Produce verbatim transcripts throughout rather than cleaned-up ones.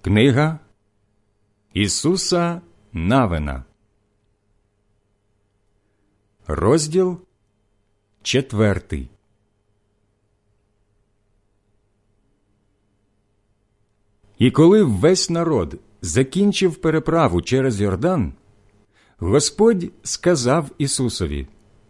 Книга Ісуса Навина, розділ четвертий. І коли весь народ закінчив переправу через Йордан, Господь сказав Ісусові: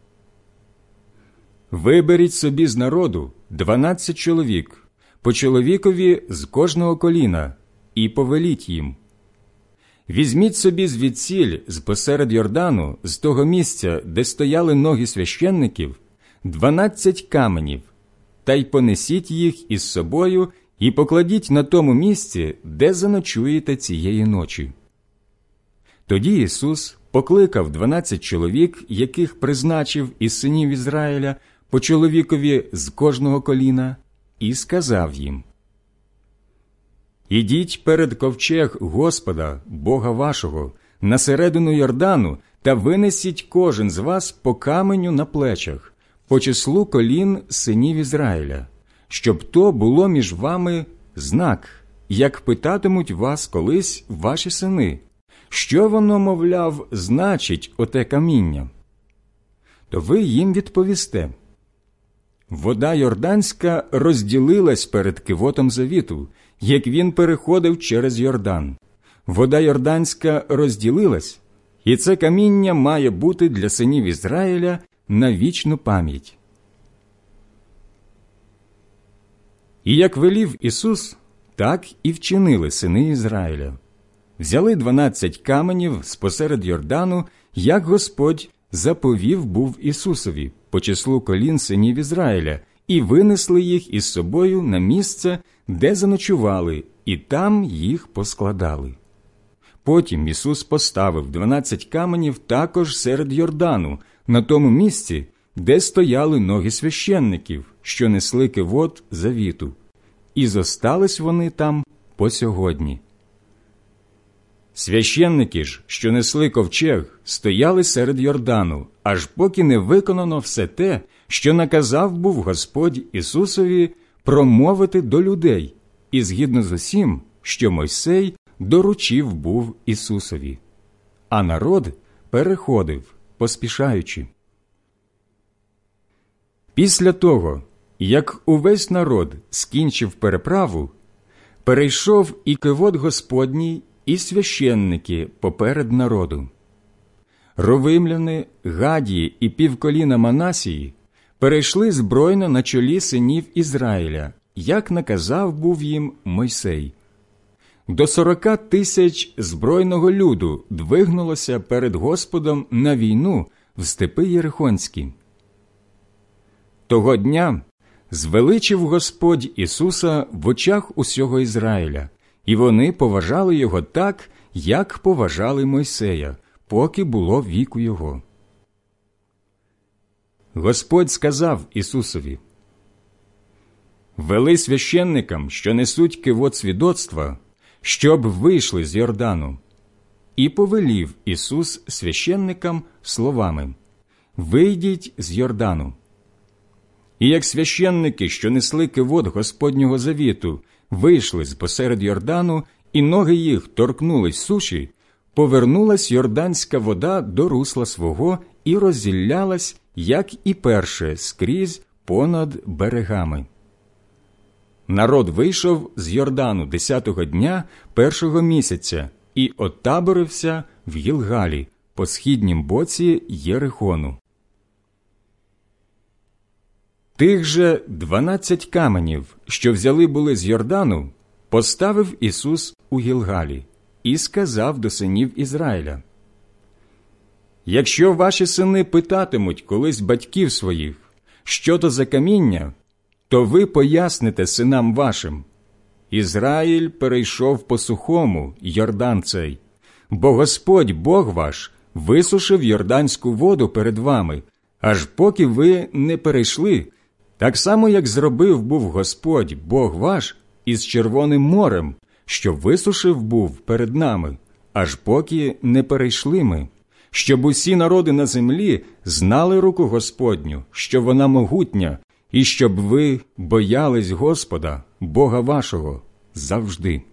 «Виберіть собі з народу дванадцять чоловік, по чоловікові з кожного коліна, і повеліть їм: візьміть собі звідсіль, з посеред Йордану, з того місця, де стояли ноги священників, дванадцять каменів, та й понесіть їх із собою і покладіть на тому місці, де заночуєте цієї ночі». Тоді Ісус покликав дванадцять чоловік, яких призначив із синів Ізраїля, по чоловікові з кожного коліна, і сказав їм: «Ідіть перед ковчег Господа, Бога вашого, на середину Йордану, та винесіть кожен з вас по каменю на плечах, по числу колін синів Ізраїля, щоб то було між вами знак, як питатимуть вас колись ваші сини: що воно, мовляв, значить оте каміння? То ви їм відповісте: вода Йорданська розділилась перед кивотом завіту, як він переходив через Йордан. Вода Йорданська розділилась, і це каміння має бути для синів Ізраїля на вічну пам'ять». І як велів Ісус, так і вчинили сини Ізраїля. Взяли дванадцять каменів спосеред Йордану, як Господь заповів був Ісусові, по числу колін синів Ізраїля, і винесли їх із собою на місце, де заночували, і там їх поскладали. Потім Ісус поставив дванадцять каменів також серед Йордану, на тому місці, де стояли ноги священників, що несли кивот завіту, і зостались вони там по сьогодні. Священники ж, що несли ковчег, стояли серед Йордану, аж поки не виконано все те, що наказав був Господь Ісусові промовити до людей, і згідно з усім, що Мойсей доручив був Ісусові. А народ переходив, поспішаючи. Після того, як увесь народ скінчив переправу, перейшов і кивот Господній, і священники поперед народу. Ровимляни, Гадії і півколіна Манасії перейшли збройно на чолі синів Ізраїля, як наказав був їм Мойсей. До сорока тисяч збройного люду двигнулося перед Господом на війну в степи Єрихонські. Того дня звеличив Господь Ісуса в очах усього Ізраїля, і вони поважали його так, як поважали Мойсея, поки було віку його. Господь сказав Ісусові: «Вели священникам, що несуть кивот свідоцтва, щоб вийшли з Йордану». І повелів Ісус священникам словами: «Вийдіть з Йордану». І як священники, що несли кивот Господнього завіту, вийшли з посеред Йордану, і ноги їх торкнулись суші, повернулась йорданська вода до русла свого і розділялась, як і перше, скрізь понад берегами. Народ вийшов з Йордану десятого дня першого місяця і отаборився в Гілгалі по східнім боці Єрихону. Тих же дванадцять каменів, що взяли були з Йордану, поставив Ісус у Гілгалі і сказав до синів Ізраїля: «Якщо ваші сини питатимуть колись батьків своїх, що то за каміння, то ви поясните синам вашим: Ізраїль перейшов по сухому Йордан цей, бо Господь Бог ваш висушив йорданську воду перед вами, аж поки ви не перейшли, так само, як зробив був Господь Бог ваш із Червоним морем, що висушив був перед нами, аж поки не перейшли ми, щоб усі народи на землі знали руку Господню, що вона могутня, і щоб ви боялись Господа, Бога вашого, завжди».